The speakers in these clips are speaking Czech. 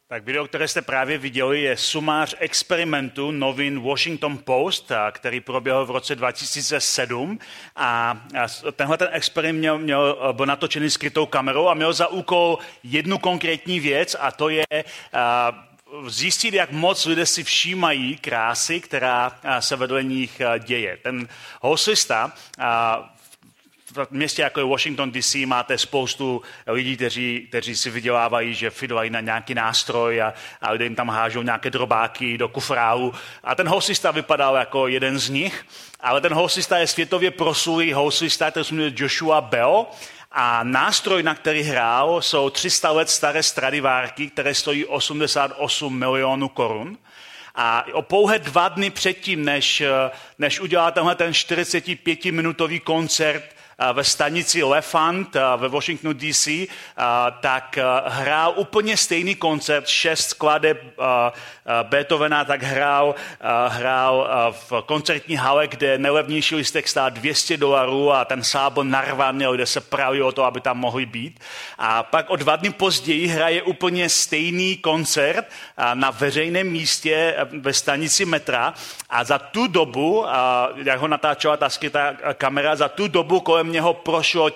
Tak video, které jste právě viděli, je sumář experimentu novin Washington Post, který proběhl v roce 2007. A tenhle ten experiment byl natočený skrytou kamerou a měl za úkol jednu konkrétní věc, a to je zjistit, jak moc lidé si všímají krásy, která se vedle nich děje. Ten housista v městě, jako je Washington DC, máte spoustu lidí, kteří si vydělávají, že fiddlají na nějaký nástroj a lidé jim tam hážou nějaké drobáky do kufrálu. A ten housista vypadal jako jeden z nich, ale ten housista je světově proslulý housista, který se jmenuje Joshua Bell. A nástroj, na který hrál, jsou 300 let staré Stradivárky, které stojí 88 milionů korun. A o pouhé 2 dny předtím, než udělal tenhle ten 45-minutový koncert ve stanici Lefant ve Washingtonu DC, tak hrál úplně stejný koncert, 6 skladeb Beethovena, tak hrál v koncertní hale, kde nejlevnější lístek stál $200 a ten sál byl narvaný, lidé se prali o to, aby tam mohli být. A pak o 2 dny později hraje úplně stejný koncert na veřejném místě ve stanici metra a za tu dobu, jak ho natáčela ta skrytá kamera, za tu dobu kolem něho prošlo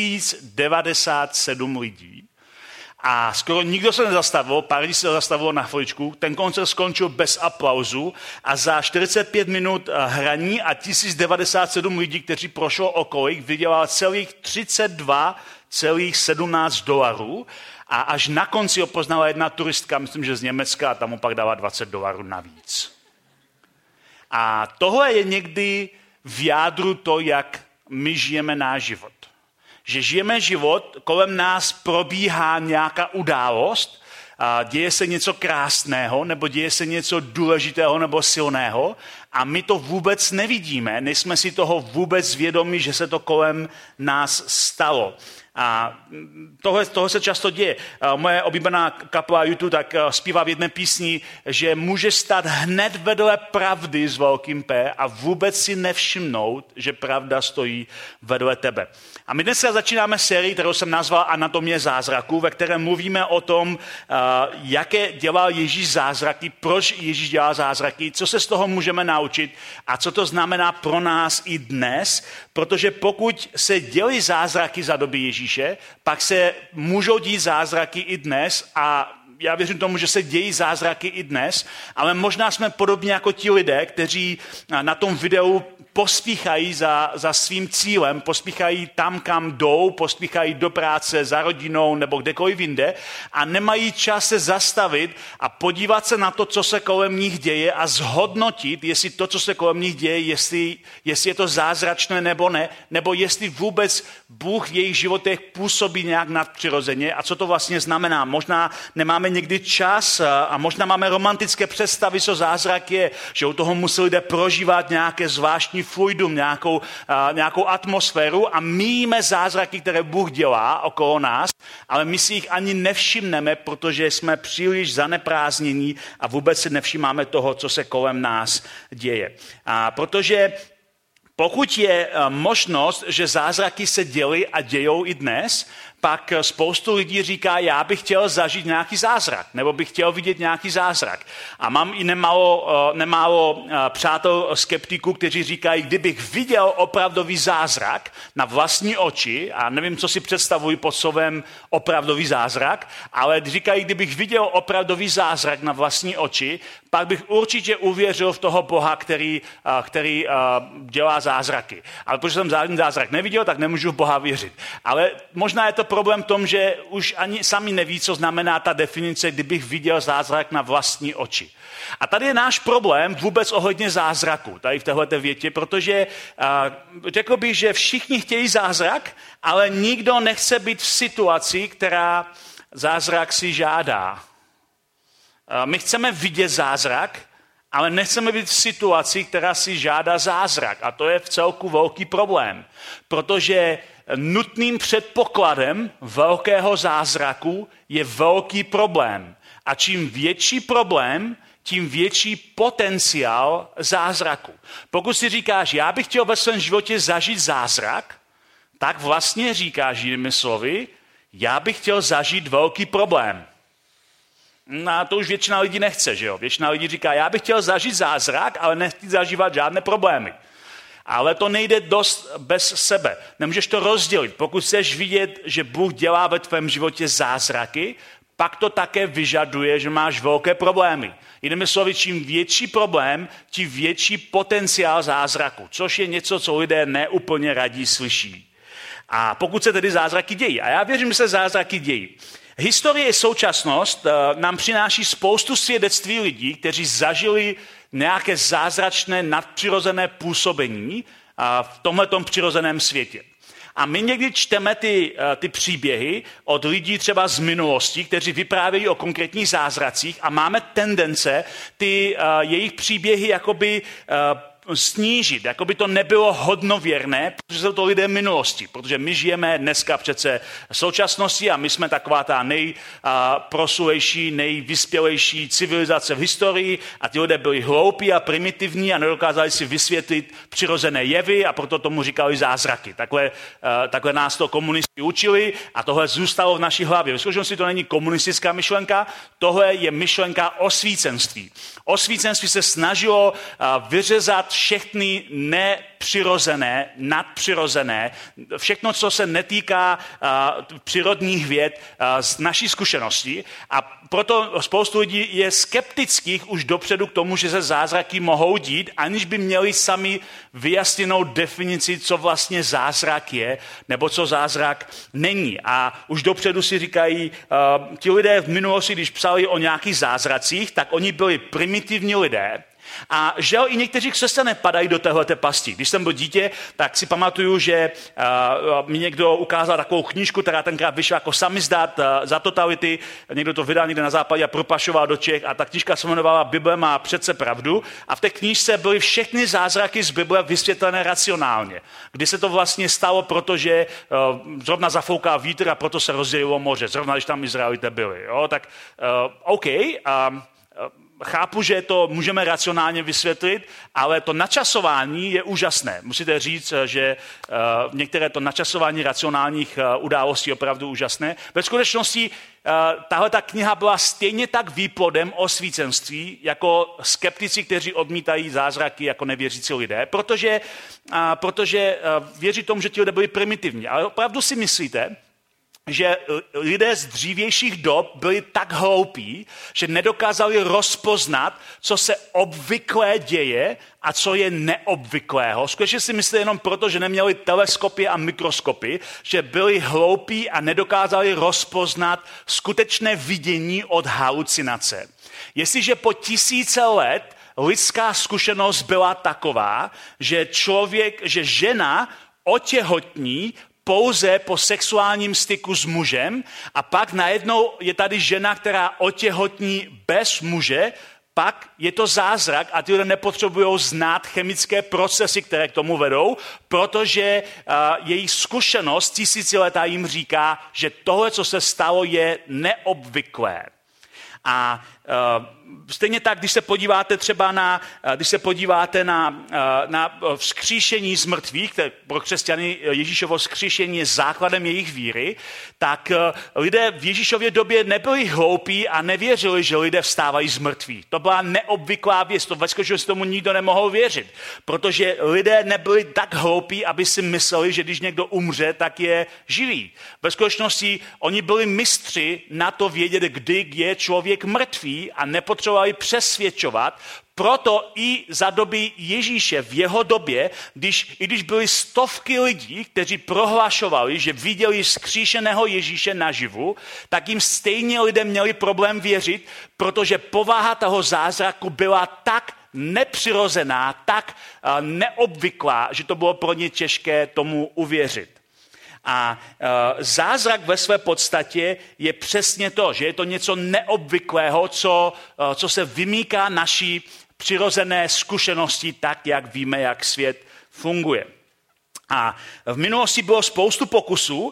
1097 lidí. A skoro nikdo se nezastavil, pár lidí se zastavilo na chviličku, ten koncert skončil bez aplauzu a za 45 minut hraní a 1097 lidí, kteří prošlo okolik, vydělal celých $32,17 a až na konci ho poznala jedna turistka, myslím, že z Německa, a tam mu pak dala $20 navíc. A tohle je někdy v jádru to, jak my žijeme náš život. Že žijeme život, kolem nás probíhá nějaká událost, děje se něco krásného, nebo děje se něco důležitého nebo silného a my to vůbec nevidíme, nejsme si toho vůbec vědomi, že se to kolem nás stalo. A tohle se často děje. Moje oblíbená kapela YouTube tak zpívá v jedné písni, že může stát hned vedle pravdy s velkým P a vůbec si nevšimnout, že pravda stojí vedle tebe. A my dneska začínáme sérii, kterou jsem nazval Anatomie zázraku, ve které mluvíme o tom, jaké dělal Ježíš zázraky, proč Ježíš dělal zázraky, co se z toho můžeme naučit a co to znamená pro nás i dnes, protože pokud se děly zázraky za doby Ježíše, pak se můžou dít zázraky i dnes a já věřím tomu, že se dějí zázraky i dnes, ale možná jsme podobně jako ti lidé, kteří na tom videu pospíchají za svým cílem, pospíchají tam, kam jdou, pospíchají do práce, za rodinou nebo kdekoliv jinde a nemají čas se zastavit a podívat se na to, co se kolem nich děje a zhodnotit, jestli to, co se kolem nich děje, jestli je to zázračné nebo ne, nebo jestli vůbec Bůh v jejich životech působí nějak nadpřirozeně a co to vlastně znamená. Možná nemáme někdy čas a možná máme romantické představy, co zázrak je, že u toho musí lidé prožívat nějaké zvláštní fluidum, nějakou atmosféru a míjíme zázraky, které Bůh dělá okolo nás, ale my si jich ani nevšimneme, protože jsme příliš zaneprázdnění a vůbec si nevšímáme toho, co se kolem nás děje. A protože pokud je možnost, že zázraky se děly a dějou i dnes, pak spoustu lidí říká, já bych chtěl zažít nějaký zázrak, nebo bych chtěl vidět nějaký zázrak. A mám i nemálo přátel skeptiků, kteří říkají, kdybych viděl opravdový zázrak na vlastní oči, a nevím, co si představují pod slovem opravdový zázrak, ale říkají, kdybych viděl opravdový zázrak na vlastní oči, pak bych určitě uvěřil v toho Boha, který dělá zázraky. Ale protože jsem žádný zázrak neviděl, tak nemůžu v Boha věřit. Ale možná je to problém v tom, že už ani sami neví, co znamená ta definice, kdybych viděl zázrak na vlastní oči. A tady je náš problém vůbec ohledně zázraku, tady v téhleté větě, protože řekl bych, že všichni chtějí zázrak, ale nikdo nechce být v situaci, která zázrak si žádá. My chceme vidět zázrak, ale nechceme být v situaci, která si žádá zázrak. A to je v celku velký problém, protože nutným předpokladem velkého zázraku je velký problém. A čím větší problém, tím větší potenciál zázraku. Pokud si říkáš, já bych chtěl ve svém životě zažít zázrak, tak vlastně říkáš jinými slovy, já bych chtěl zažít velký problém. No, to už většina lidí nechce, že jo? Většina lidí říká, já bych chtěl zažít zázrak, ale nechci zažívat žádné problémy. Ale to nejde dost bez sebe. Nemůžeš to rozdělit. Pokud chceš vidět, že Bůh dělá ve tvém životě zázraky, pak to také vyžaduje, že máš velké problémy. Jinými slovy, čím větší problém, tím větší potenciál zázraku, což je něco, co lidé neúplně radí slyší. A pokud se tedy zázraky dějí, a já věřím, že se zázraky dějí. Historie i současnost nám přináší spoustu svědectví lidí, kteří zažili nějaké zázračné nadpřirozené působení v tomhletom přirozeném světě. A my někdy čteme ty příběhy od lidí třeba z minulosti, kteří vyprávějí o konkrétních zázracích a máme tendence ty jejich příběhy jakoby snížit, jako by to nebylo hodnověrné, protože jsou to lidé minulosti, protože my žijeme dneska přece v současnosti a my jsme taková ta nejprosulejší, nejvyspělejší civilizace v historii a ti lidé byli hloupí a primitivní a nedokázali si vysvětlit přirozené jevy a proto tomu říkali zázraky. Takhle nás to komunisti učili a tohle zůstalo v naší hlavě. V skutečnosti to není komunistická myšlenka, tohle je myšlenka osvícenství. Osvícenství se snažilo vyřezat všechny nepřirozené, nadpřirozené, všechno, co se netýká přírodních věd z naší zkušenosti. A proto spoustu lidí je skeptických už dopředu k tomu, že se zázraky mohou dít, aniž by měli sami vyjasněnou definici, co vlastně zázrak je, nebo co zázrak není. A už dopředu si říkají, ti lidé v minulosti, když psali o nějakých zázracích, tak oni byli primitivní lidé. A žel i někteří křesťané padají do téhleté pasti. Když jsem byl dítě, tak si pamatuju, že mi někdo ukázal takovou knížku, která tenkrát vyšla jako Samizdat za totality. Někdo to vydal někde na západě a propašoval do Čech. A ta knížka se jmenovala Bible má přece pravdu. A v té knížce byly všechny zázraky z Bible vysvětlené racionálně. Kdy se to vlastně stalo, protože zrovna zafoukal vítr a proto se rozdělilo moře. Zrovna když tam Izraelité byli. Jo? Tak OK. Chápu, že to můžeme racionálně vysvětlit, ale to načasování je úžasné. Musíte říct, že některé to načasování racionálních událostí je opravdu úžasné. Ve skutečnosti tahle ta kniha byla stejně tak výplodem osvícenství, jako skeptici, kteří odmítají zázraky jako nevěřící lidé, protože věří tomu, že ti lidé byli primitivní. Ale opravdu si myslíte, že lidé z dřívějších dob byli tak hloupí, že nedokázali rozpoznat, co se obvykle děje a co je neobvyklého. Skutečně si myslí jenom proto, že neměli teleskopy a mikroskopy, že byli hloupí a nedokázali rozpoznat skutečné vidění od halucinace. Jestliže po tisíce let lidská zkušenost byla taková, že žena otěhotní pouze po sexuálním styku s mužem a pak najednou je tady žena, která otěhotní bez muže, pak je to zázrak a ty lidé nepotřebují znát chemické procesy, které k tomu vedou, protože jejich zkušenost tisíciletá jim říká, že tohle, co se stalo, je neobvyklé. A stejně tak, když se podíváte třeba na vzkříšení z mrtvých, pro křesťany Ježíšovo vzkříšení je základem jejich víry, tak lidé v Ježíšově době nebyli hloupí a nevěřili, že lidé vstávají z mrtvých. To byla neobvyklá věc, to ve skutečnosti tomu nikdo nemohl věřit, protože lidé nebyli tak hloupí, aby si mysleli, že když někdo umře, tak je živý. Ve skutečnosti oni byli mistři na to vědět, kdy je člověk mrtvý a nepotřebovali přesvědčovat. Proto i za doby Ježíše v jeho době, i když byly stovky lidí, kteří prohlašovali, že viděli vzkříšeného Ježíše naživu, tak jim stejně lidé měli problém věřit, protože povaha toho zázraku byla tak nepřirozená, tak neobvyklá, že to bylo pro ně těžké tomu uvěřit. A zázrak ve své podstatě je přesně to, že je to něco neobvyklého, co se vymýká naší přirozené zkušenosti tak, jak víme, jak svět funguje. A v minulosti bylo spoustu pokusů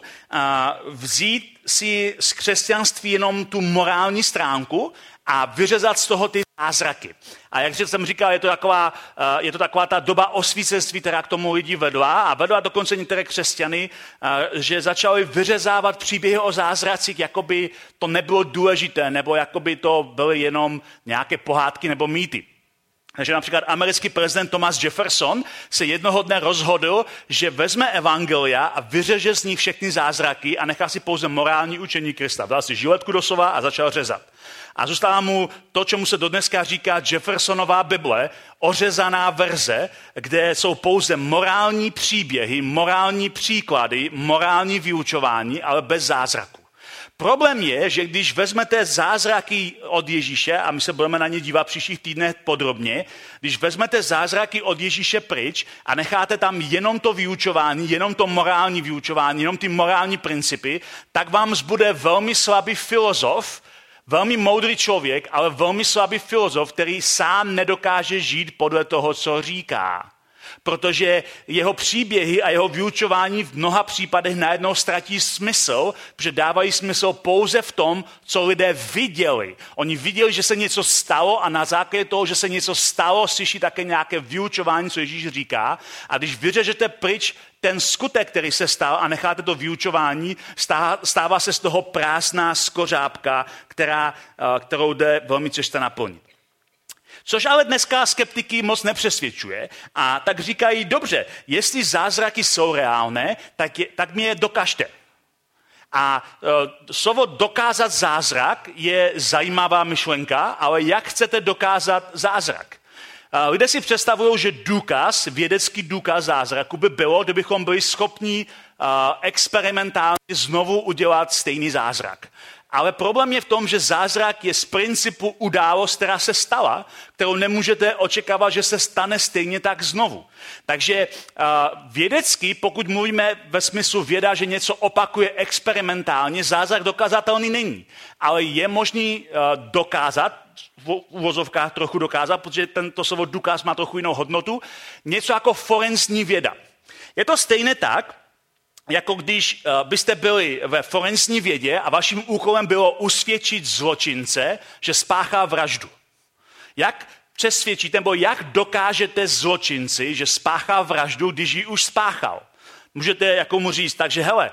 vzít si z křesťanství jenom tu morální stránku a vyřezat z toho ty zázraky. A jak jsem říkal, je to taková ta doba osvícenství, která k tomu lidi vedla a vedla dokonce některé křesťany, že začali vyřezávat příběhy o zázracích, jako by to nebylo důležité, nebo jako by to byly jenom nějaké pohádky nebo mýty. Takže například americký prezident Thomas Jefferson se jednoho dne rozhodl, že vezme evangelia a vyřeže z nich všechny zázraky a nechá si pouze morální učení Krista. Dal si žiletku do slova a začal řezat. A zůstává mu to, čemu se dodneska říká Jeffersonová Bible, ořezaná verze, kde jsou pouze morální příběhy, morální příklady, morální vyučování, ale bez zázraku. Problém je, že když vezmete zázraky od Ježíše, a my se budeme na ně dívat v příštích týdnech podrobně, když vezmete zázraky od Ježíše pryč a necháte tam jenom to vyučování, jenom to morální vyučování, jenom ty morální principy, tak vám zbude velmi slabý filozof, velmi moudrý člověk, ale velmi slabý filozof, který sám nedokáže žít podle toho, co říká. Protože jeho příběhy a jeho vyučování v mnoha případech najednou ztratí smysl, protože dávají smysl pouze v tom, co lidé viděli. Oni viděli, že se něco stalo a na základě toho, že se něco stalo, slyší také nějaké vyučování, co Ježíš říká. A když vyřežete pryč ten skutek, který se stal a necháte to vyučování, stává se z toho prázdná skořápka, kterou jde velmi těžko naplnit. Což ale dneska skeptiky moc nepřesvědčuje a tak říkají, dobře, jestli zázraky jsou reálné, tak mi je dokažte. A slovo dokázat zázrak je zajímavá myšlenka, ale jak chcete dokázat zázrak? Lidé si představují, že důkaz, vědecký důkaz zázraku by bylo, kdybychom byli schopni experimentálně znovu udělat stejný zázrak. Ale problém je v tom, že zázrak je z principu událost, která se stala, kterou nemůžete očekávat, že se stane stejně tak znovu. Takže vědecky, pokud mluvíme ve smyslu věda, že něco opakuje experimentálně, zázrak dokázatelný není. Ale je možný dokázat, v uvozovkách trochu dokázat, protože tento slovo důkaz má trochu jinou hodnotu, něco jako forenzní věda. Je to stejné tak, jako když byste byli ve forenzní vědě a vaším úkolem bylo usvědčit zločince, že spáchal vraždu. Jak přesvědčíte, nebo jak dokážete zločinci, že spáchal vraždu, když ji už spáchal? Můžete jako mu říct, takže hele,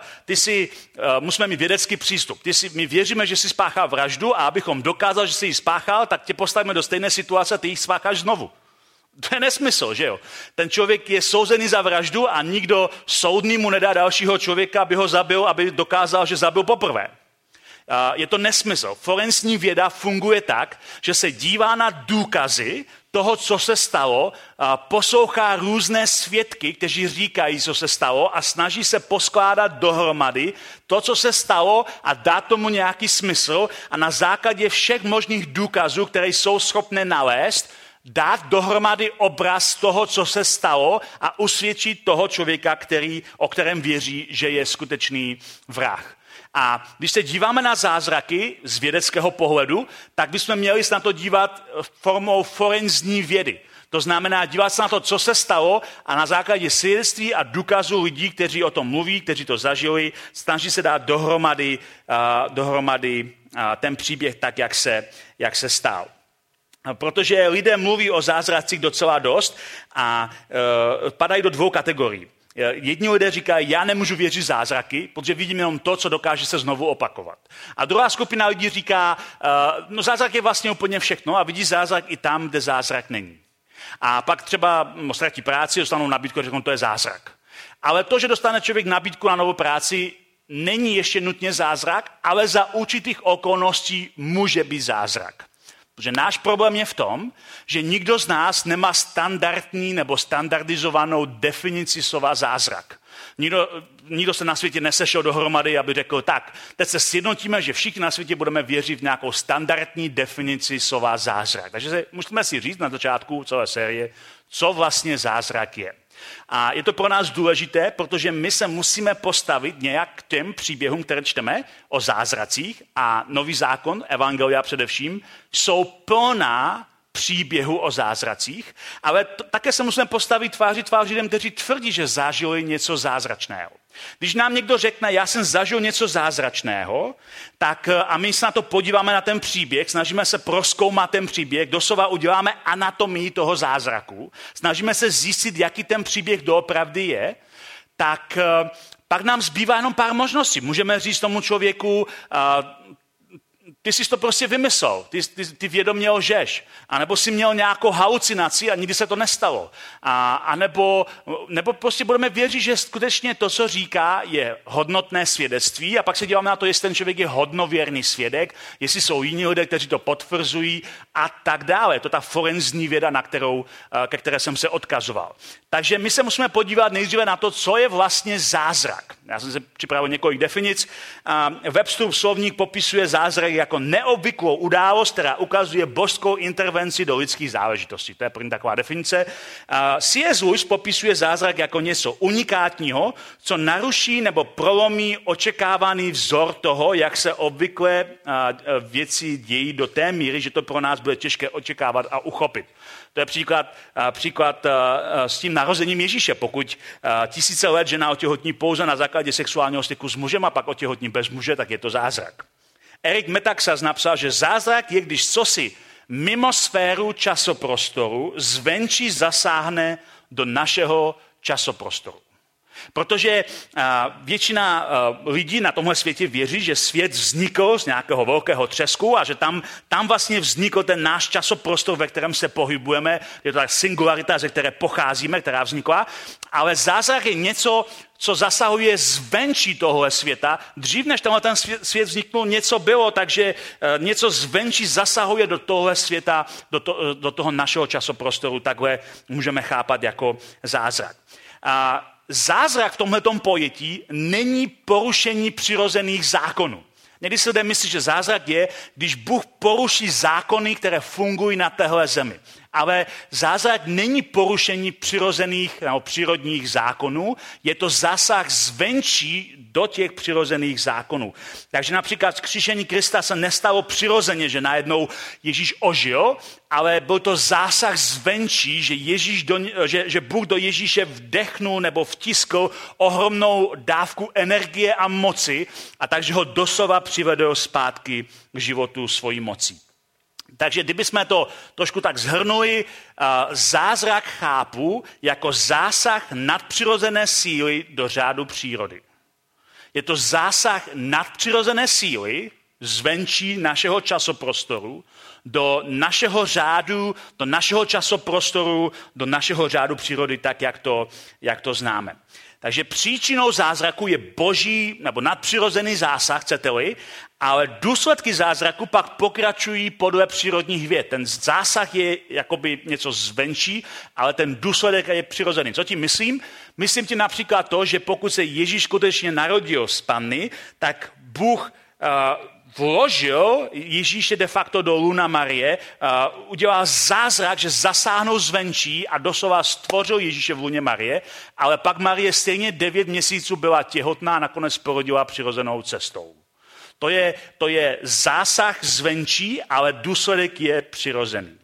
musíme mít vědecký přístup. My věříme, že jsi spáchal vraždu a abychom dokázali, že jsi ji spáchal, tak tě postavíme do stejné situace a ty ji spácháš znovu. To je nesmysl, že jo? Ten člověk je souzený za vraždu a nikdo soudný mu nedá dalšího člověka, aby ho zabil, aby dokázal, že zabil poprvé. Je to nesmysl. Forenzní věda funguje tak, že se dívá na důkazy toho, co se stalo, poslouchá různé svědky, kteří říkají, co se stalo a snaží se poskládat dohromady to, co se stalo a dát tomu nějaký smysl a na základě všech možných důkazů, které jsou schopné nalézt, dát dohromady obraz toho, co se stalo a usvědčit toho člověka, o kterém věří, že je skutečný vrah. A když se díváme na zázraky z vědeckého pohledu, tak bychom měli se na to dívat formou forenzní vědy. To znamená dívat se na to, co se stalo a na základě svědectví a důkazů lidí, kteří o tom mluví, kteří to zažili, snaží se dát dohromady ten příběh tak, jak se stal. Protože lidé mluví o zázracích docela dost a padají do dvou kategorií. Jedni lidé říkají, já nemůžu věřit zázraky, protože vidím jenom to, co dokáže se znovu opakovat. A druhá skupina lidí říká, zázrak je vlastně úplně všechno a vidí zázrak i tam, kde zázrak není. A pak třeba ztratí práci, dostanou nabídku a řeknou, to je zázrak. Ale to, že dostane člověk nabídku na novou práci, není ještě nutně zázrak, ale za určitých okolností může být zázrak. Protože náš problém je v tom, že nikdo z nás nemá standardní nebo standardizovanou definici slova zázrak. Nikdo se na světě nesešel dohromady, aby řekl, tak, teď se sjednotíme, že všichni na světě budeme věřit v nějakou standardní definici slova zázrak. Takže musíme si říct na začátku celé série, co vlastně zázrak je. A je to pro nás důležité, protože my se musíme postavit nějak k těm příběhům, které čteme o zázracích a Nový zákon, evangelia především, jsou plná příběhu o zázracích, ale také se musíme postavit tváří tvář lidem, kteří tvrdí, že zažili něco zázračného. Když nám někdo řekne, já jsem zažil něco zázračného, tak a my se na to podíváme na ten příběh, snažíme se prozkoumat ten příběh, doslova uděláme anatomii toho zázraku, snažíme se zjistit, jaký ten příběh doopravdy je, tak pak nám zbývá jenom pár možností. Můžeme říct tomu člověku, ty jsi to prostě vymyslel, ty vědomě lžeš, anebo jsi měl nějakou halucinaci a nikdy se to nestalo. A nebo prostě budeme věřit, že skutečně to, co říká, je hodnotné svědectví a pak se díváme na to, jestli ten člověk je hodnověrný svědek, jestli jsou jiní lidé, kteří to potvrzují a tak dále. To je ta forenzní věda, ke které jsem se odkazoval. Takže my se musíme podívat nejdříve na to, co je vlastně zázrak. Já jsem si připravil několik definic. Websterův slovník popisuje zázrak jako neobvyklou událost, která ukazuje božskou intervenci do lidských záležitostí. To je první taková definice. C.S. Lewis popisuje zázrak jako něco unikátního, co naruší nebo prolomí očekávaný vzor toho, jak se obvykle věci dějí do té míry, že to pro nás bude těžké očekávat a uchopit. To je příklad s tím narozením Ježíše. Pokud 1000 let žena otěhotní pouze na základě sexuálního styku s mužem a pak otěhotní bez muže, tak je to zázrak. Eric Metaxas napsal, že zázrak je, když cosi mimo sféru časoprostoru zvenčí zasáhne do našeho časoprostoru. Protože většina lidí na tomhle světě věří, že svět vznikl z nějakého velkého třesku a že tam vlastně vznikl ten náš časoprostor, ve kterém se pohybujeme. Je to ta singularita, ze které pocházíme, která vznikla. Ale zázrak je něco, co zasahuje zvenčí tohle světa. Dřív, než tenhle ten svět vzniknul, něco bylo, takže něco zvenčí zasahuje do tohle světa, do toho našeho časoprostoru. Takhle můžeme chápat jako zázrak. Zázrak v tomhletom pojetí není porušení přirozených zákonů. Někdy si lidé myslí, že zázrak je, když Bůh poruší zákony, které fungují na téhle zemi. Ale zázrak není porušení přirozených nebo přírodních zákonů, je to zásah zvenčí do těch přirozených zákonů. Takže například vzkříšení Krista se nestalo přirozeně, že najednou Ježíš ožil, ale byl to zásah zvenčí, že Bůh do Ježíše vdechnul nebo vtiskl ohromnou dávku energie a moci a takže ho doslova přivedl zpátky k životu svojí mocí. Takže kdybychom to trošku tak shrnuli, zázrak chápu jako zásah nadpřirozené síly do řádu přírody. Je to zásah nadpřirozené síly zvenčí našeho časoprostoru do našeho řádu, do našeho časoprostoru, do našeho řádu přírody, tak jak to známe. Takže příčinou zázraku je boží nebo nadpřirozený zásah, chcete-li, ale důsledky zázraku pak pokračují podle přírodních věd. Ten zásah je jakoby něco zvenčí, ale ten důsledek je přirozený. Co tím myslím? Myslím tím například to, že pokud se Ježíš skutečně narodil z panny, tak Bůh vložil Ježíše de facto do luna Marie, udělal zázrak, že zasáhnul zvenčí a doslova stvořil Ježíše v luně Marie, ale pak Marie stejně 9 měsíců byla těhotná a nakonec porodila přirozenou cestou. To je zásah zvenčí, ale důsledek je přirozený.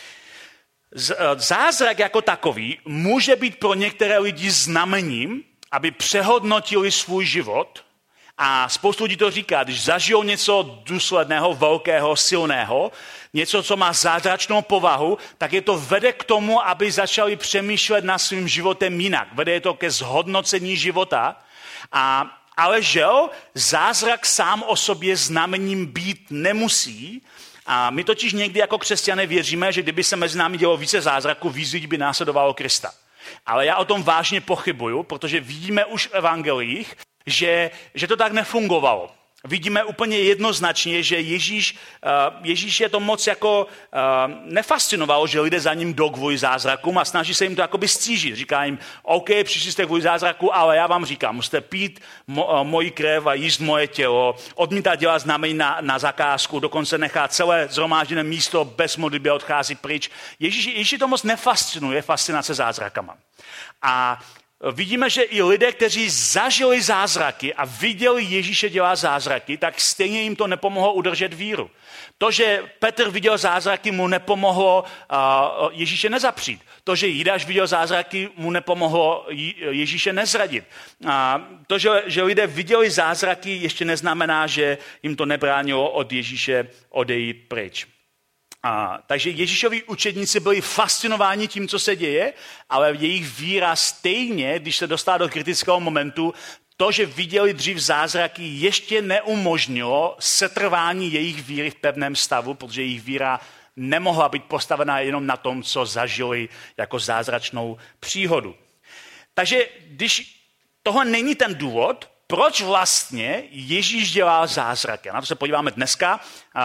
Zázrak jako takový může být pro některé lidi znamením, aby přehodnotili svůj život. A spoustu lidí to říká, když zažijou něco důsledného, velkého, silného, něco, co má zázračnou povahu, tak je to vede k tomu, aby začali přemýšlet nad svým životem jinak. Vede je to ke zhodnocení života. Ale žel, zázrak sám o sobě znamením být nemusí. A my totiž někdy jako křesťané věříme, že kdyby se mezi námi dělo více zázraků, víc lidí by následovalo Krista. Ale já o tom vážně pochybuju, protože vidíme už v evangelích, že to tak nefungovalo. Vidíme úplně jednoznačně, že Ježíš je to moc jako nefascinovalo, že lidé za ním jdou kvůli zázrakům a snaží se jim to jakoby stížit. Říká jim, OK, přišli jste kvůli zázraku, ale já vám říkám, musíte pít moji krev a jíst moje tělo, odmítá dělat znamení na zakázku, dokonce nechá celé shromážděné místo bez modlitby, odchází pryč. Ježíši to moc nefascinuje, fascinace zázrakama. A vidíme, že i lidé, kteří zažili zázraky a viděli Ježíše dělat zázraky, tak stejně jim to nepomohlo udržet víru. To, že Petr viděl zázraky, mu nepomohlo Ježíše nezapřít. To, že Jidáš viděl zázraky, mu nepomohlo Ježíše nezradit. To, že lidé viděli zázraky, ještě neznamená, že jim to nebránilo od Ježíše odejít pryč. Takže Ježíšovi učedníci byli fascinováni tím, co se děje, ale jejich víra stejně, když se dostala do kritického momentu, to, že viděli dřív zázraky, ještě neumožnilo setrvání jejich víry v pevném stavu, protože jejich víra nemohla být postavená jenom na tom, co zažili jako zázračnou příhodu. Takže když tohle není ten důvod, proč vlastně Ježíš dělá zázraky? Na to se podíváme dneska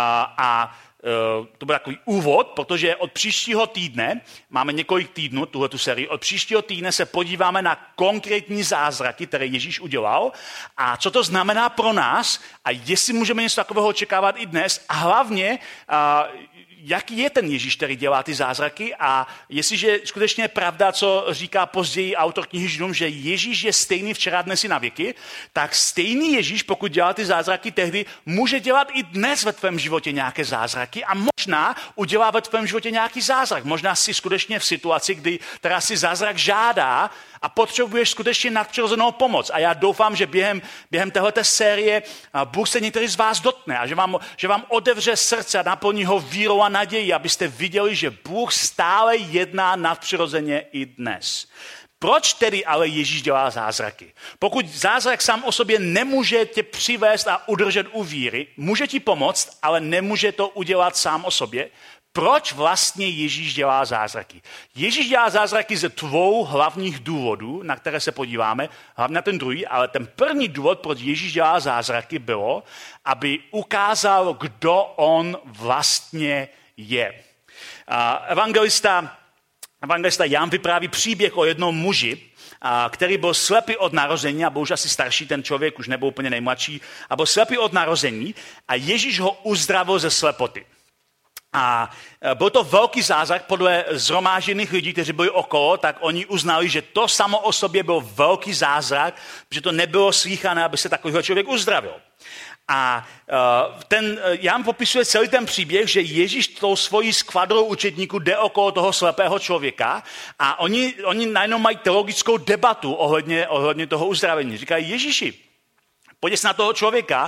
to byl takový úvod, protože od příštího týdne, máme několik týdnů tuhletu sérii, od příštího týdne se podíváme na konkrétní zázraky, které Ježíš udělal a co to znamená pro nás a jestli můžeme něco takového očekávat i dnes a hlavně, jaký je ten Ježíš, který dělá ty zázraky a jestliže skutečně je pravda, co říká později autor knihy Židům, že Ježíš je stejný včera, dnes i na věky, tak stejný Ježíš, pokud dělá ty zázraky tehdy, může dělat i dnes ve tvém životě nějaké zázraky a možná udělá ve tvém životě nějaký zázrak. Možná jsi skutečně v situaci, kdy teda si zázrak žádá a potřebuješ skutečně nadpřirozenou pomoc. A já doufám, že během téhleté série Bůh se některý z vás dotkne a že vám otevře srdce a naplní ho vírou a naději, abyste viděli, že Bůh stále jedná nadpřirozeně i dnes. Proč tedy ale Ježíš dělá zázraky? Pokud zázrak sám o sobě nemůže tě přivést a udržet u víry, může ti pomoct, ale nemůže to udělat sám o sobě, proč vlastně Ježíš dělá zázraky? Ježíš dělá zázraky ze dvou hlavních důvodů, na které se podíváme, hlavně na ten druhý, ale ten první důvod, proč Ježíš dělá zázraky, bylo, aby ukázal, kdo on vlastně je. Evangelista Jan vypráví příběh o jednom muži, který byl slepý od narození, a byl už asi starší ten člověk, už nebyl úplně nejmladší, a byl slepý od narození a Ježíš ho uzdravil ze slepoty. A byl to velký zázrak podle zhromážděných lidí, kteří byli okolo, tak oni uznali, že to samo o sobě byl velký zázrak, že to nebylo slýchané, aby se takovýhle člověk uzdravil. A Jan popisuje celý ten příběh, že Ježíš tou svojí skvadrou učedníků jde okolo toho slepého člověka a oni najednou mají teologickou debatu ohledně toho uzdravení. Říkají, Ježíši, pojď se na toho člověka,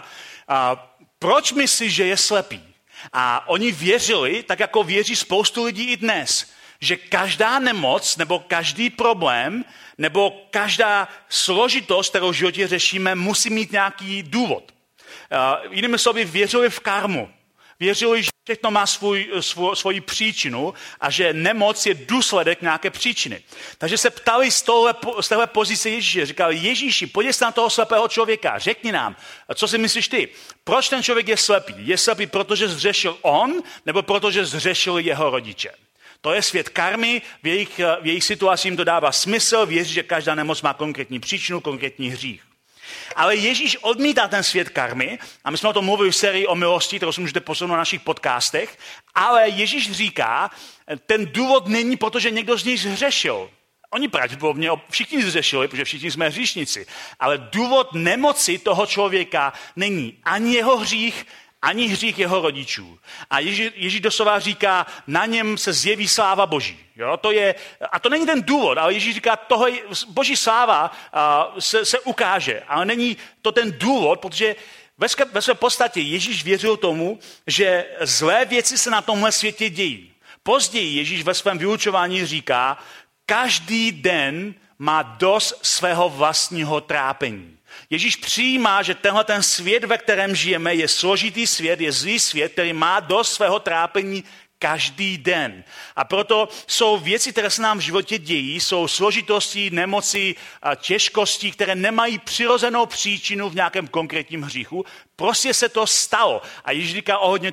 proč myslíš, že je slepý? A oni věřili, tak jako věří spoustu lidí i dnes, že každá nemoc nebo každý problém nebo každá složitost, kterou v životě řešíme, musí mít nějaký důvod. Jinými slovy, věřili v karmu. Věřili, že všechno má svoji příčinu a že nemoc je důsledek nějaké příčiny. Takže se ptali z téhle pozice Ježíše. Říkali, Ježíši, pojď se na toho slepého člověka, řekni nám, co si myslíš ty? Proč ten člověk je slepý? Je slepý, protože zřešil on, nebo protože zřešili jeho rodiče? To je svět karmy, v jejich situaci jim to dává smysl, věří, že každá nemoc má konkrétní příčinu, konkrétní hřích. Ale Ježíš odmítá ten svět karmy, a my jsme o tom mluvili v sérii o milosti, kterou si můžete posunout na našich podcastech, ale Ježíš říká, ten důvod není, protože někdo z nich zhřešil. Oni pravděpodobně všichni zřešili, protože všichni jsme hříšníci, ale důvod nemoci toho člověka není ani jeho hřích, ani hřích jeho rodičů. A Ježíš doslova říká, na něm se zjeví sláva Boží. Jo, a to není ten důvod, ale Ježíš říká, Boží sláva se ukáže, ale není to ten důvod, protože ve své podstatě Ježíš věřil tomu, že zlé věci se na tomhle světě dějí. Později Ježíš ve svém vyučování říká, každý den má dost svého vlastního trápení. Ježíš přijímá, že tenhle ten svět, ve kterém žijeme, je složitý svět, je zlý svět, který má dost svého trápení každý den. A proto jsou věci, které se nám v životě dějí, jsou složitosti, nemoci, těžkosti, které nemají přirozenou příčinu v nějakém konkrétním hříchu. Prostě se to stalo. A Ježíš říká ohledně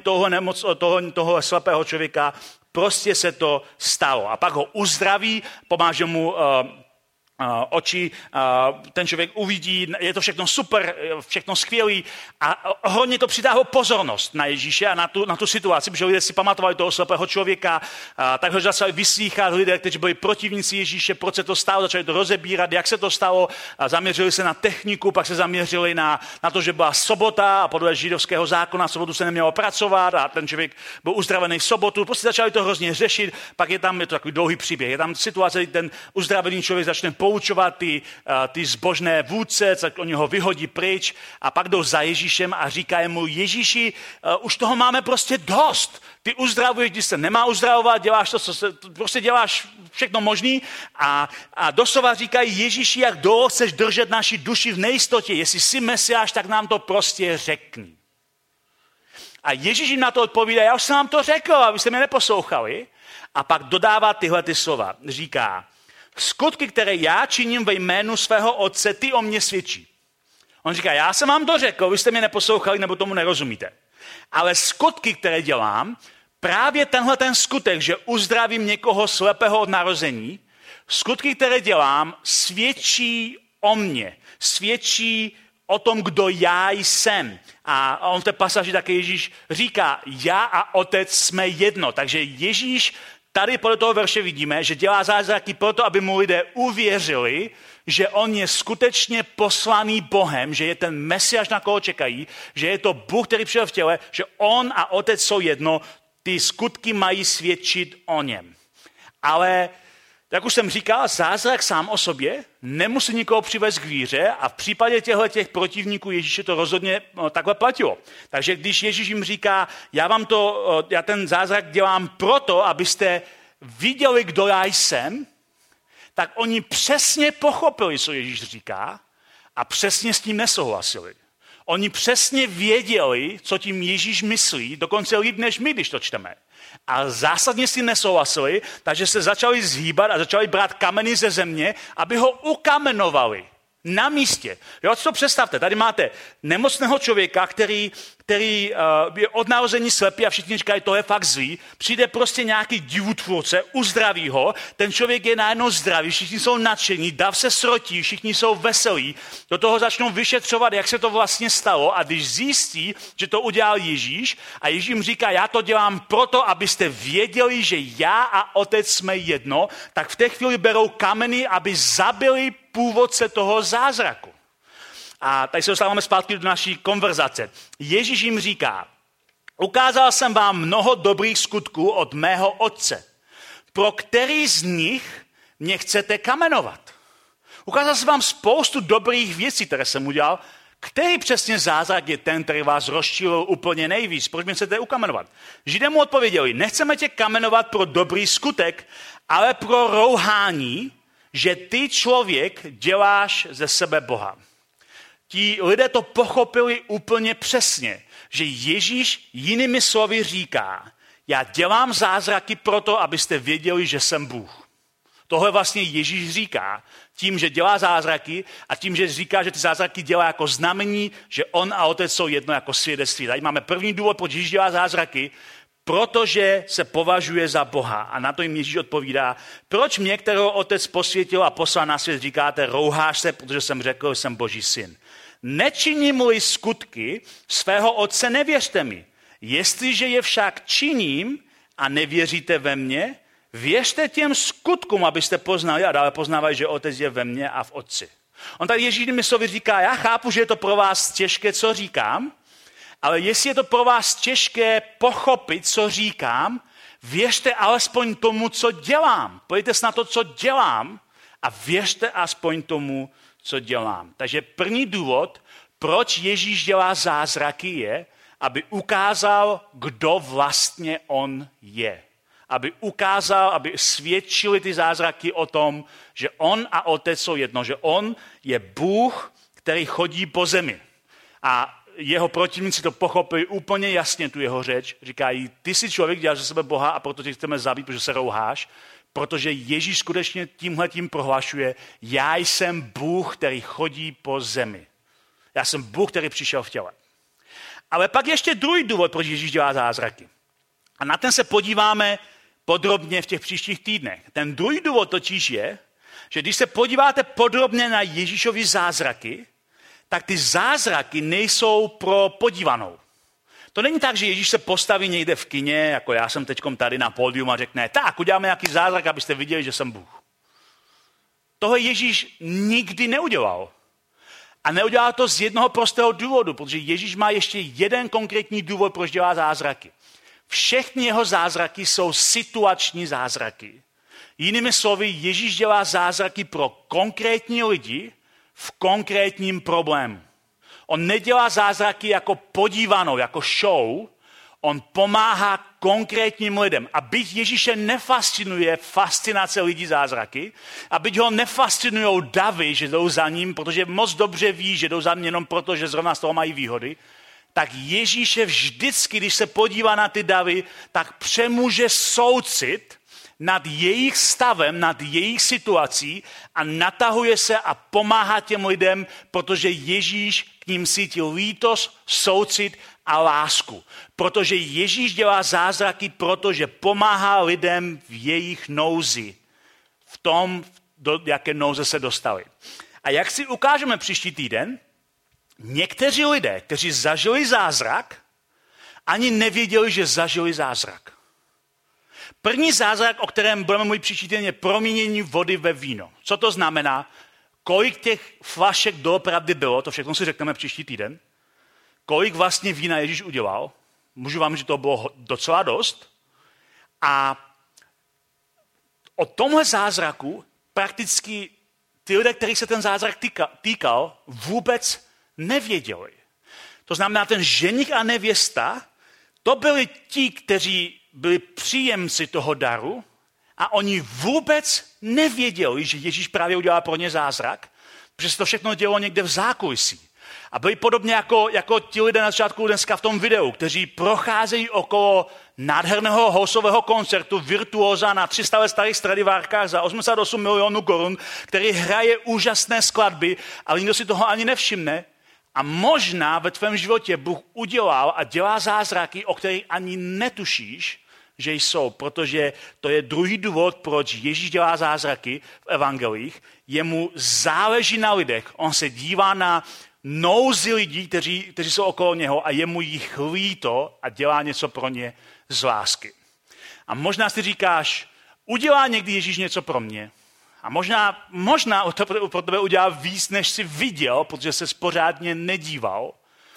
toho slepého člověka, prostě se to stalo. A pak ho uzdraví, oči, ten člověk uvidí, je to všechno super, všechno skvělý a hodně to přitáhlo pozornost na Ježíše a na tu situaci, protože lidé si pamatovali toho slepého člověka, tak ho začali vyslýchat lidé, kteří byli protivníci Ježíše, proč se to stalo, začali to rozebírat, jak se to stalo, zaměřili se na techniku, pak se zaměřili na to, že byla sobota a podle židovského zákona v sobotu se nemělo pracovat a ten člověk byl uzdravený v sobotu, prostě začali to hrozně řešit, pak je to takový dlouhý příběh, je tam situace, kdy ten uzdravený člověk začne poučovat ty zbožné vůdce, tak oni ho vyhodí pryč a pak jdou za Ježíšem a říkají mu, Ježíši, už toho máme prostě dost. Ty uzdravuješ, když se nemá uzdravovat, děláš to, prostě děláš všechno možný a doslova říkají, Ježíši, jak dlouho chceš držet naši duši v nejistotě, jestli jsi Mesiáš, tak nám to prostě řekni. A Ježíš jim na to odpovídá, já už jsem vám to řekl, abyste mě neposlouchali. A pak dodává tyhle ty slova. Říká, skutky, které já činím ve jménu svého otce, ty o mě svědčí. On říká, já jsem vám to řekl, vy jste mě neposlouchali, nebo tomu nerozumíte. Ale skutky, které dělám, právě tenhle ten skutek, že uzdravím někoho slepého od narození, skutky, které dělám, svědčí o mně. Svědčí o tom, kdo já jsem. A on v té pasáži také Ježíš říká, já a otec jsme jedno. Takže Ježíš tady podle toho verše vidíme, že dělá zázraky proto, aby mu lidé uvěřili, že on je skutečně poslaný Bohem, že je ten Mesiáš, na koho čekají, že je to Bůh, který přišel v těle, že on a otec jsou jedno, ty skutky mají svědčit o něm. Ale, jak už jsem říkal, zázrak sám o sobě nemusí nikoho přivést k víře a v případě těch protivníků Ježíše to rozhodně takhle platilo. Takže když Ježíš jim říká, já ten zázrak dělám proto, abyste viděli, kdo já jsem, tak oni přesně pochopili, co Ježíš říká a přesně s tím nesouhlasili. Oni přesně věděli, co tím Ježíš myslí, dokonce líp než my, když to čteme. A zásadně s tím nesouhlasili, takže se začali zhýbat a začali brát kameny ze země, aby ho ukamenovali na místě. Jo, co to představte, tady máte nemocného člověka, který je od narození slepý a všichni říkají, to je fakt zlý, přijde prostě nějaký divůtvůrce, uzdraví ho, ten člověk je najednou zdravý, všichni jsou nadšení, dav se srotí, všichni jsou veselí, do toho začnou vyšetřovat, jak se to vlastně stalo a když zjistí, že to udělal Ježíš a Ježíš jim říká, já to dělám proto, abyste věděli, že já a otec jsme jedno, tak v té chvíli berou kameny, aby zabili původce toho zázraku. A tady se dostáváme zpátky do naší konverzace. Ježíš jim říká, ukázal jsem vám mnoho dobrých skutků od mého otce. Pro který z nich mě chcete kamenovat? Ukázal jsem vám spoustu dobrých věcí, které jsem udělal. Který přesně zázrak je ten, který vás rozčílil úplně nejvíc? Proč mě chcete ukamenovat? Židé mu odpověděli, nechceme tě kamenovat pro dobrý skutek, ale pro rouhání, že ty člověk děláš ze sebe Boha. Ti lidé to pochopili úplně přesně, že Ježíš jinými slovy říká, já dělám zázraky proto, abyste věděli, že jsem Bůh. Tohle vlastně Ježíš říká tím, že dělá zázraky a tím, že říká, že ty zázraky dělá jako znamení, že on a otec jsou jedno jako svědectví. Tady máme první důvod, proč Ježíš dělá zázraky, protože se považuje za Boha. A na to jim Ježíš odpovídá, proč mě, kterého otec posvětil a poslal na svět, říkáte, rouháš se, protože jsem řekl, že jsem Boží syn. Nečiním-li skutky svého otce, nevěřte mi. Jestliže je však činím a nevěříte ve mně, věřte těm skutkům, abyste poznali a dále poznávají, že otec je ve mně a v otci. On tady Ježíšovými slovy říká, já chápu, že je to pro vás těžké, co říkám, ale jestli je to pro vás těžké pochopit, co říkám, věřte alespoň tomu, co dělám. Pojďte se na to, co dělám a věřte aspoň tomu, co dělám. Takže první důvod, proč Ježíš dělá zázraky, je, aby ukázal, kdo vlastně on je. Aby ukázal, aby svědčili ty zázraky o tom, že on a otec jsou jedno, že on je Bůh, který chodí po zemi. A jeho protivníci to pochopili úplně jasně, tu jeho řeč. Říkají, ty jsi člověk, děláš ze sebe Boha a proto tě chceme zabít, protože se rouháš. Protože Ježíš skutečně tímhletím prohlašuje, já jsem Bůh, který chodí po zemi. Já jsem Bůh, který přišel v těle. Ale pak ještě druhý důvod, proč Ježíš dělá zázraky. A na ten se podíváme podrobně v těch příštích týdnech. Ten druhý důvod totiž je, že když se podíváte podrobně na Ježíšovy zázraky, tak ty zázraky nejsou pro podívanou. To není tak, že Ježíš se postaví někde v kině, jako já jsem teďkom tady na pódium a řekne, tak uděláme nějaký zázrak, abyste viděli, že jsem Bůh. Toho Ježíš nikdy neudělal. A neudělal to z jednoho prostého důvodu, protože Ježíš má ještě jeden konkrétní důvod, proč dělá zázraky. Všechny jeho zázraky jsou situační zázraky. Jinými slovy, Ježíš dělá zázraky pro konkrétní lidi v konkrétním problému. On nedělá zázraky jako podívanou, jako show, on pomáhá konkrétním lidem. A byť Ježíše nefascinuje fascinace lidí zázraky, a byť ho nefascinují davy, že jdou za ním, protože moc dobře ví, že jdou za ním jenom proto, že zrovna z toho mají výhody, tak Ježíše vždycky, když se podívá na ty davy, tak přemůže soucit nad jejich stavem, nad jejich situací a natahuje se a pomáhá těm lidem, protože Ježíš k ním cítí lítost, soucit a lásku. Protože Ježíš dělá zázraky, protože pomáhá lidem v jejich nouzi. V tom, do jaké nouze se dostali. A jak si ukážeme příští týden, někteří lidé, kteří zažili zázrak, ani nevěděli, že zažili zázrak. První zázrak, o kterém budeme mluvit příští týden, je proměnění vody ve víno. Co to znamená? Kolik těch flašek doopravdy bylo, to všechno si řekneme příští týden. Kolik vlastně vína Ježíš udělal? Můžu vám, že to bylo docela dost. A o tomhle zázraku prakticky ty lidé, kterých se ten zázrak týkal, vůbec nevěděli. To znamená, ten ženich a nevěsta, to byli ti, kteří byli příjemci toho daru a oni vůbec nevěděli, že Ježíš právě udělá pro ně zázrak, protože se to všechno dělo někde v zákulisí. A byli podobně jako ti lidé na začátku dneska v tom videu, kteří procházejí okolo nádherného housového koncertu virtuóza na 300 let starých Stradivárkách za 88 milionů korun, který hraje úžasné skladby, ale nikdo si toho ani nevšimne. A možná ve tvém životě Bůh udělal a dělá zázraky, o kterých ani netušíš, že jsou, protože to je druhý důvod, proč Ježíš dělá zázraky v evangelích. Jemu záleží na lidech. On se dívá na nouzi lidí, kteří jsou okolo něho a jemu jich líto a dělá něco pro ně z lásky. A možná si říkáš, udělá někdy Ježíš něco pro mě? A možná to pro tebe udělá víc, než jsi viděl, protože se pořádně nedíval.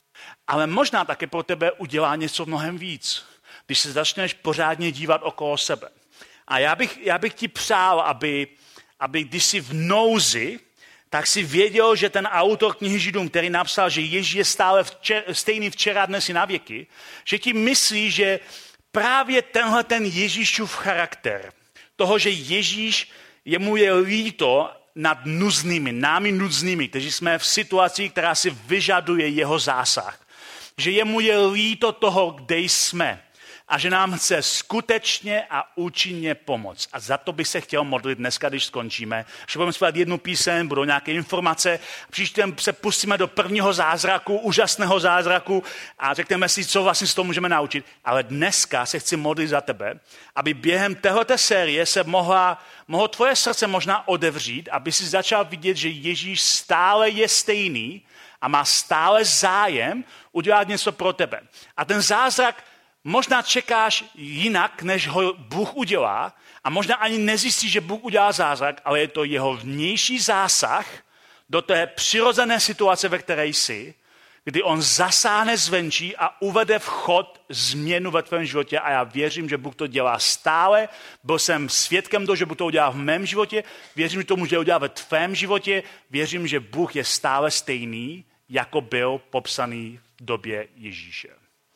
Ale možná také pro tebe udělá něco mnohem víc, když se začneš pořádně dívat okolo sebe. A já bych ti přál, aby když jsi v nouzi, tak si věděl, že ten autor knihy Židům, který napsal, že Ježíš je stále stejný včera, dnes i na věky, že ti myslí, že právě tenhle ten Ježíšův charakter, toho, že Ježíš jemu je líto nad nuznými, námi nuznými, kteří jsme v situaci, která si vyžaduje jeho zásah. Že jemu je líto toho, kde jsme a že nám chce skutečně a účinně pomoct. A za to bych se chtěl modlit dneska, když skončíme. Že budeme zpívat jednu píseň, budou nějaké informace. Příště se pustíme do prvního zázraku, úžasného zázraku a řekneme si, co vlastně z toho můžeme naučit. Ale dneska se chci modlit za tebe, aby během téhleté série se mohlo tvoje srdce možná otevřít, aby si začal vidět, že Ježíš stále je stejný a má stále zájem udělat něco pro tebe. A ten zázrak možná čekáš jinak, než ho Bůh udělá a možná ani nezjistíš, že Bůh udělá zázrak, ale je to jeho vnější zásah do té přirozené situace, ve které jsi, kdy on zasáhne zvenčí a uvede v chod změnu ve tvém životě a já věřím, že Bůh to dělá stále. Byl jsem svědkem toho, že Bůh to udělá v mém životě, věřím, že to může udělat ve tvém životě, věřím, že Bůh je stále stejný, jako byl popsaný v době Ježíše.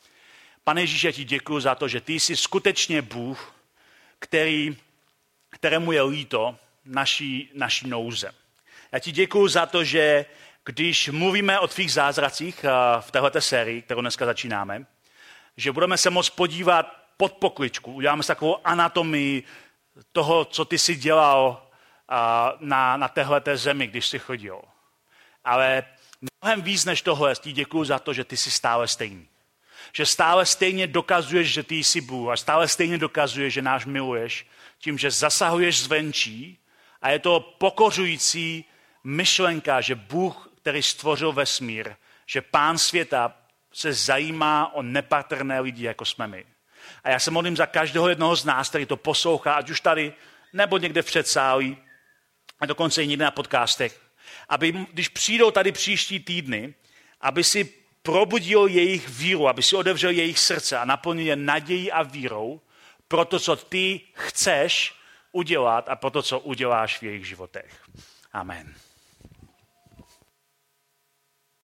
Pane Ježíši, já ti děkuji za to, že ty jsi skutečně Bůh, kterému je líto naší nouze. Já ti děkuji za to, že když mluvíme o tvých zázracích v téhleté sérii, kterou dneska začínáme, že budeme se moct podívat pod pokličku, uděláme si takovou anatomii toho, co ty jsi dělal na téhleté zemi, když jsi chodil. Ale mnohem víc než tohle, ti děkuji za to, že ty jsi stále stejný. Že stále stejně dokazuješ, že ty jsi Bůh a stále stejně dokazuješ, že nás miluješ tím, že zasahuješ zvenčí A je to pokořující myšlenka, že Bůh, který stvořil vesmír, že Pán světa se zajímá o nepatrné lidi, jako jsme my. A já se modlím za každého jednoho z nás, který to poslouchá, ať už tady, nebo někde v předsálí, a dokonce i někde na podcastech, aby, když přijdou tady příští týdny, aby si probudil jejich víru, aby si otevřel jejich srdce a naplnil je nadějí a vírou pro to, co ty chceš udělat a pro to, co uděláš v jejich životech. Amen.